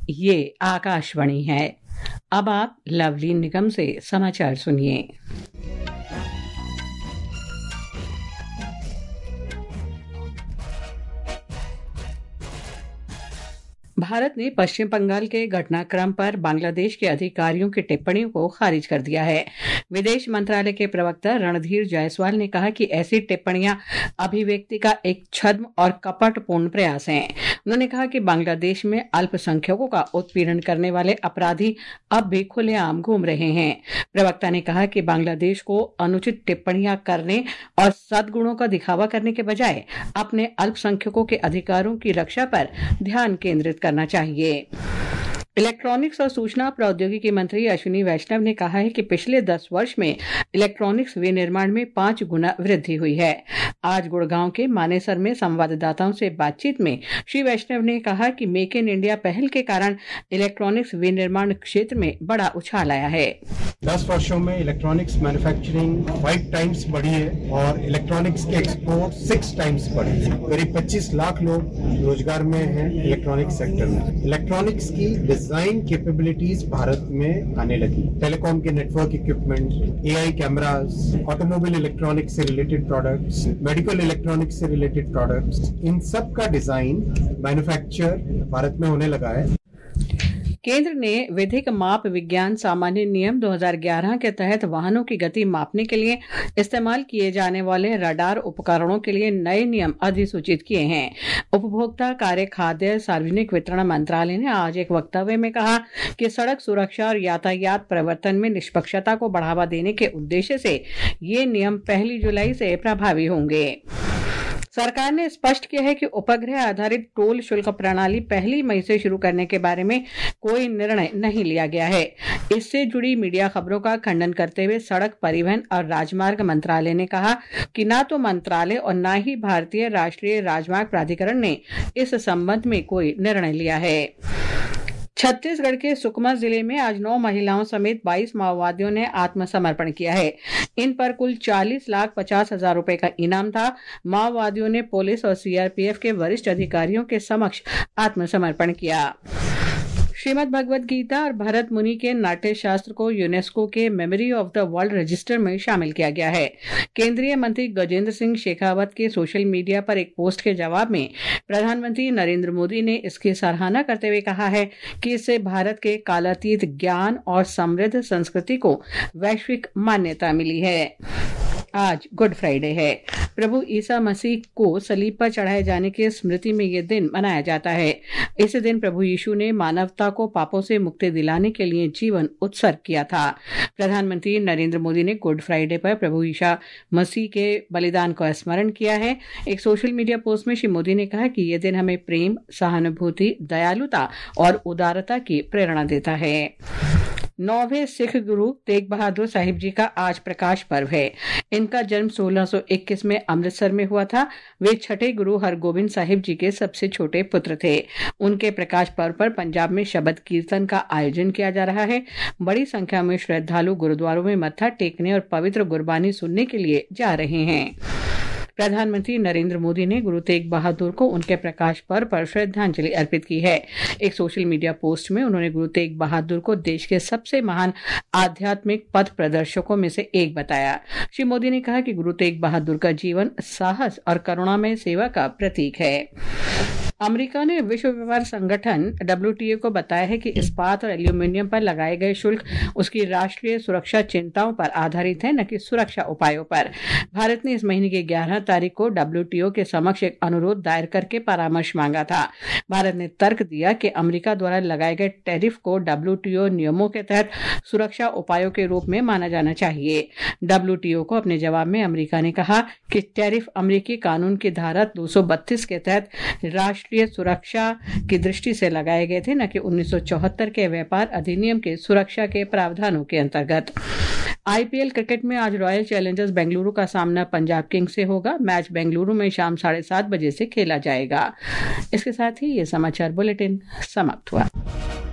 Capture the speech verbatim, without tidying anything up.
ये आकाशवाणी है। अब आप लवलीन निगम से समाचार सुनिए। भारत ने पश्चिम बंगाल के घटनाक्रम पर बांग्लादेश के अधिकारियों की टिप्पणियों को खारिज कर दिया है। विदेश मंत्रालय के प्रवक्ता रणधीर जायसवाल ने कहा कि ऐसी टिप्पणियां अभिव्यक्ति का एक छद्म और कपटपूर्ण प्रयास हैं। उन्होंने कहा कि बांग्लादेश में अल्पसंख्यकों का उत्पीड़न करने वाले अपराधी अब भी खुलेआम घूम रहे हैं। प्रवक्ता ने कहा कि बांग्लादेश को अनुचित टिप्पणियां करने और सद्गुणों का दिखावा करने के बजाय अपने अल्पसंख्यकों के अधिकारों की रक्षा पर ध्यान केंद्रित करना चाहिए। इलेक्ट्रॉनिक्स और सूचना प्रौद्योगिकी मंत्री अश्विनी वैष्णव ने कहा है कि पिछले दस वर्ष में इलेक्ट्रॉनिक्स विनिर्माण में पांच गुना वृद्धि हुई है। आज गुड़गांव के मानेसर में संवाददाताओं से बातचीत में श्री वैष्णव ने कहा कि मेक इन इंडिया पहल के कारण इलेक्ट्रॉनिक्स विनिर्माण क्षेत्र में बड़ा उछाल आया है। दस वर्षों में इलेक्ट्रॉनिक्स मैन्युफैक्चरिंग फाइव टाइम्स बढ़ी है और इलेक्ट्रॉनिक्स के एक्सपोर्ट सिक्स टाइम्स बढ़ी है। करीब पच्चीस लाख लोग रोजगार में हैं इलेक्ट्रॉनिक्स सेक्टर में। इलेक्ट्रॉनिक्स की डिजाइन कैपेबिलिटीज भारत में आने लगी। टेलीकॉम के network equipment, AI cameras, automobile electronics से रिलेटेड प्रोडक्ट्स, मेडिकल इलेक्ट्रॉनिक्स से रिलेटेड प्रोडक्ट्स, इन सब का डिजाइन मैन्युफैक्चर भारत में होने लगा है। केंद्र ने विधिक माप विज्ञान सामान्य नियम दो हज़ार ग्यारह के तहत वाहनों की गति मापने के लिए इस्तेमाल किए जाने वाले रडार उपकरणों के लिए नए नियम अधिसूचित किए हैं। उपभोक्ता कार्य, खाद्य सार्वजनिक वितरण मंत्रालय ने आज एक वक्तव्य में कहा कि सड़क सुरक्षा और यातायात प्रवर्तन में निष्पक्षता को बढ़ावा देने के उद्देश्य से ये नियम पहली जुलाई से प्रभावी होंगे। सरकार ने स्पष्ट किया है कि उपग्रह आधारित टोल शुल्क प्रणाली पहली मई से शुरू करने के बारे में कोई निर्णय नहीं लिया गया है। इससे जुड़ी मीडिया खबरों का खंडन करते हुए सड़क परिवहन और राजमार्ग मंत्रालय ने कहा कि न तो मंत्रालय और न ही भारतीय राष्ट्रीय राजमार्ग प्राधिकरण ने इस संबंध में कोई निर्णय लिया है। छत्तीसगढ़ के सुकमा जिले में आज नौ महिलाओं समेत बाईस माओवादियों ने आत्मसमर्पण किया है। इन पर कुल चालीस लाख पचास हजार रुपए का इनाम था। माओवादियों ने पुलिस और सीआरपीएफ के वरिष्ठ अधिकारियों के समक्ष आत्मसमर्पण किया। श्रीमद् भगवद गीता और भरत मुनि के नाट्य शास्त्र को यूनेस्को के memory of the world register में शामिल किया गया है। केंद्रीय मंत्री गजेंद्र सिंह शेखावत के सोशल मीडिया पर एक पोस्ट के जवाब में प्रधानमंत्री नरेंद्र मोदी ने इसकी सराहना करते हुए कहा है कि इससे भारत के कालातीत ज्ञान और समृद्ध संस्कृति को वैश्विक मान्यता मिली है। आज गुड फ्राइडे है। प्रभु ईसा मसीह को सलीब पर चढ़ाए जाने की स्मृति में यह दिन मनाया जाता है। इस दिन प्रभु यीशु ने मानवता को पापों से मुक्ति दिलाने के लिए जीवन उत्सर्ग किया था। प्रधानमंत्री नरेंद्र मोदी ने गुड फ्राइडे पर प्रभु ईसा मसीह के बलिदान को स्मरण किया है। एक सोशल मीडिया पोस्ट में श्री मोदी ने कहा कि यह दिन हमें प्रेम, सहानुभूति, दयालुता और उदारता की प्रेरणा देता है। नौवें सिख गुरु तेग बहादुर साहिब जी का आज प्रकाश पर्व है। इनका जन्म सोलह सौ इक्कीस में अमृतसर में हुआ था। वे छठे गुरु हरगोबिंद साहिब जी के सबसे छोटे पुत्र थे। उनके प्रकाश पर्व पर पंजाब में शबद कीर्तन का आयोजन किया जा रहा है। बड़ी संख्या में श्रद्धालु गुरुद्वारों में मत्था टेकने और पवित्र गुरबानी सुनने के लिए जा रहे हैं। प्रधानमंत्री नरेंद्र मोदी ने गुरु तेग बहादुर को उनके प्रकाश पर्व पर श्रद्धांजलि अर्पित की है। एक सोशल मीडिया पोस्ट में उन्होंने गुरु तेग बहादुर को देश के सबसे महान आध्यात्मिक पथ प्रदर्शकों में से एक बताया। श्री मोदी ने कहा कि गुरु तेग बहादुर का जीवन साहस और करुणामय सेवा का प्रतीक है। अमेरिका ने विश्व व्यापार संगठन डब्ल्यू टी ओ को बताया है कि इस्पात और एल्यूमिनियम पर लगाए गए शुल्क उसकी राष्ट्रीय सुरक्षा चिंताओं पर आधारित है, न कि सुरक्षा उपायों पर। भारत ने इस महीने की ग्यारह तारीख को डब्ल्यू टी ओ के समक्ष एक अनुरोध दायर करके परामर्श मांगा था। भारत ने तर्क दिया कि अमेरिका द्वारा लगाए गए टैरिफ को डब्ल्यू टी ओ नियमों के तहत सुरक्षा उपायों के रूप में माना जाना चाहिए। डब्ल्यू टी ओ को अपने जवाब में अमेरिका ने कहा कि टैरिफ अमेरिकी कानून की धारा दो सौ बत्तीस के तहत राष्ट्रीय सुरक्षा की दृष्टि से लगाए गए थे, न कि उन्नीस सौ चौहत्तर के व्यापार अधिनियम के सुरक्षा के प्रावधानों के अंतर्गत। आईपीएल क्रिकेट में आज रॉयल चैलेंजर्स बेंगलुरु का सामना पंजाब किंग्स से होगा। मैच बेंगलुरु में शाम साढ़े सात बजे से खेला जाएगा। इसके साथ ही ये समाचार बुलेटिन समाप्त हुआ।